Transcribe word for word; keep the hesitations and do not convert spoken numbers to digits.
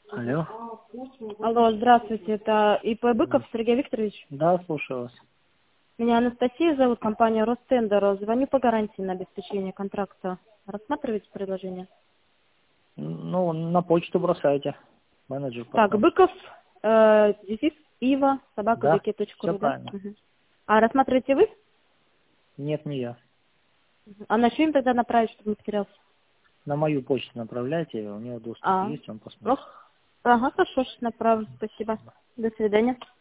Алло. Алло, здравствуйте, это ИП Быков Сергей Викторович. Да, слушаю вас. Меня Анастасия зовут, компания Ростендер. Звоню по гарантии на обеспечение контракта. Рассматриваете предложение? Ну, на почту бросайте. Менеджер Так, посмотрит. Быков, э, дефис, Ива, Да, все собака.бк.ру, да? правильно. Мгм. А рассматриваете вы? Нет, не я. А на что им тогда направить, чтобы не потерялся? На мою почту направляйте, у него доступ А, есть, он посмотрит. ох, ага, хорошо, сейчас направлю, спасибо. До свидания.